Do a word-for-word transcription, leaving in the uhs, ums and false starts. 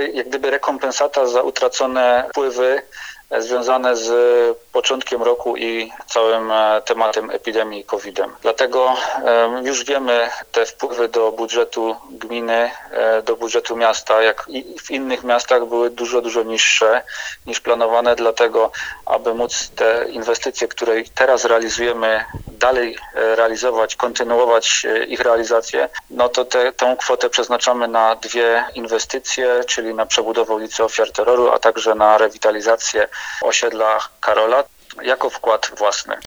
jak gdyby rekompensata za utracone wpływy związane z początkiem roku i całym tematem epidemii kowidem. Dlatego już wiemy te wpływy do budżetu gminy, do budżetu miasta, jak i w innych miastach były dużo, dużo niższe niż planowane, dlatego aby móc te inwestycje, które teraz realizujemy, dalej realizować, kontynuować ich realizację, no to te, tą kwotę przeznaczamy na dwie inwestycje, czyli na przebudowę ulicy Ofiar Terroru, a także na rewitalizację osiedla Karola jako wkład własny.